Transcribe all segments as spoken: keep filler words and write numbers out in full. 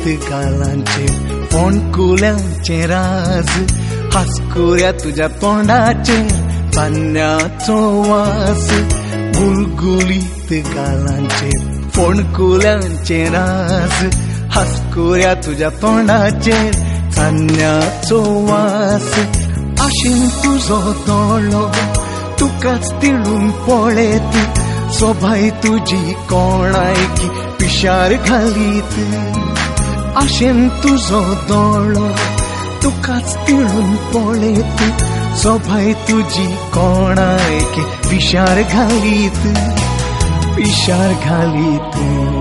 गालांचे फोणकुल्यांचे राज हासकुऱ्या तुझ्या तोंडाचे चान्न्याचो वास गुलगुलीत गालांचे फोणकुल्यांचे राज हासकुऱ्या तुझ्या तोंडाचे चान्न्याचो वास आशेन तुजो दोळो तुकाच तिळून पळेत सोभाय तुझी कोणायकी पिशार घालीत आशेन तुजो दोळो तुकाच तिळून पळेत सोभाय तुझी कोणायकी पिशार घालीत पिशार घालीत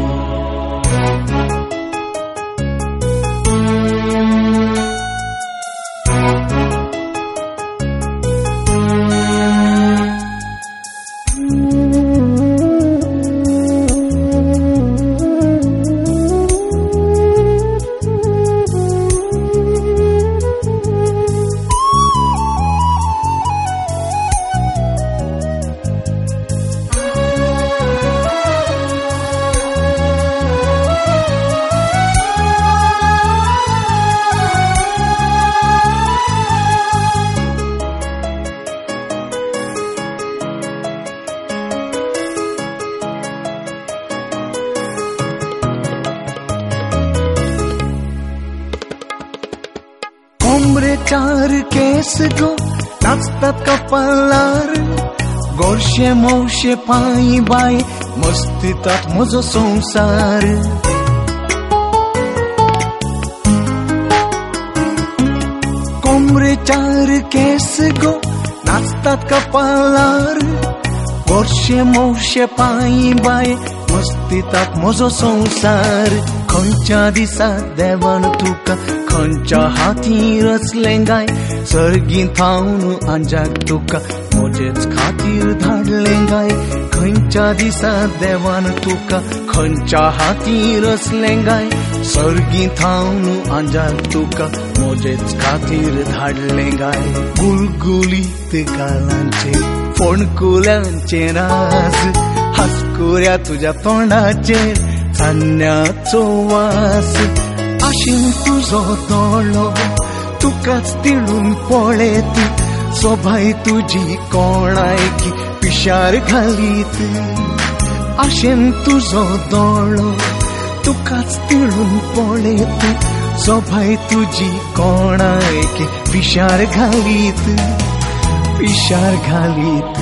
कोंबरे चार केस गो नाचतात कपालार गोडशे मोशे पायी बाय मस्तीतात म्हजो संसार कोंबरे चार केस गो नाचतात कपालार गोडशे मोशे पायी बाय मस्तीतात म्हजो संसार खंयच्या दिसा देवान तुका खंयच्या हाती रचलें गाय सर्गी थावन आंजाक तुका म्हजेच खातीर धाडलें गाय खंयच्या दिसा देवान तुका खंयच्या हाती रचलें गाय सर्गी थावन आंजाक तुका म्हजेच खातीर धाडलें गाय गुलगुलीत गालांचे फोणकुल्यांचे राज हासकुऱ्या तुझ्या तोंडाचेर चान्न्याचो वास आशेन तुजो दोळो तुकाच तिळून पळेत सोभाय तुझी कोणायकी पिशार घालीत आशेन तुजो दोळो तुकाच तिळून पळेत सोभाय तुझी कोणायकी पिशार घालीत पिशार घालीत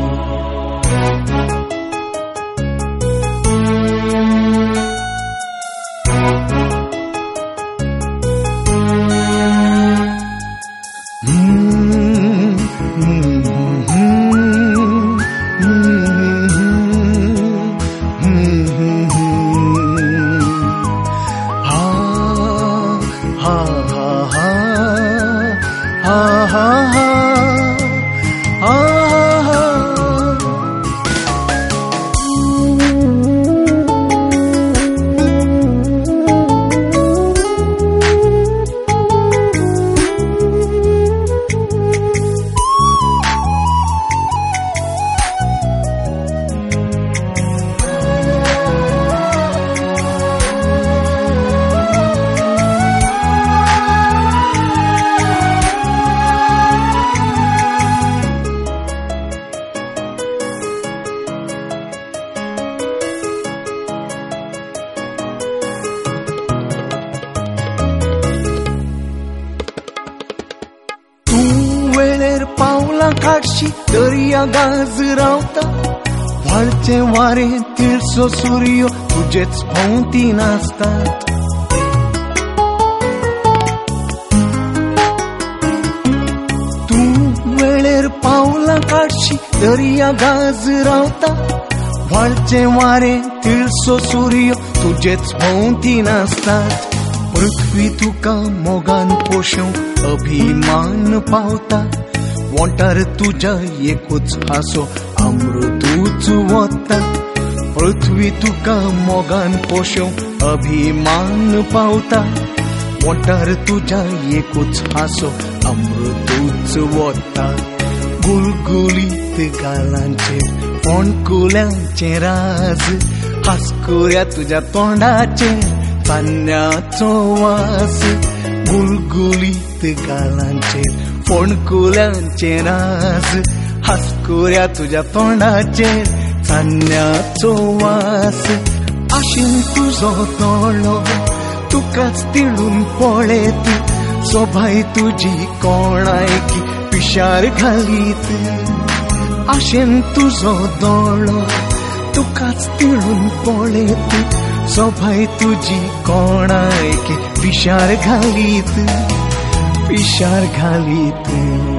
काडशी दर्या गाज रावता व्हाळचे वारे तिळसो सूर्य तुजेच भोंवती नाचतात तूं वेळेर पावलां काडशी दर्या गाज रावता व्हाळचे वारे तिळसो सूर्य तुजेच भोंवती नाचतात पृथ्वी तुका मोगान पोशवंक अभिमान पावता वोंटार तुज्या एकूच हांसो अमृतूच वता पृथ्वी तुका मोगान पोशवंक अभिमान पावता वोंटार तुज्या एकूच हांसो अमृतूच वता गुलगुलीत गालांचे फोणकुल्यांचे राज हासकुऱ्या तुज्या तोंडाचे सान्न्याचो वास गुलगुलीत गालांचेर फोणकुल्यांचे रास हास्कुऱ्या तुझ्या तोंडाचेर सान्न्याचो वास आशीन तुजो दोळो तुकाच तिळून पळेत सोभाय तुजी कोणायकी पिशार घालीत आशेन तुजो दोळो तुकाच तिळून पळेत सोभाय तुजी कोणायकी पिशार घालीत पिशार घालीत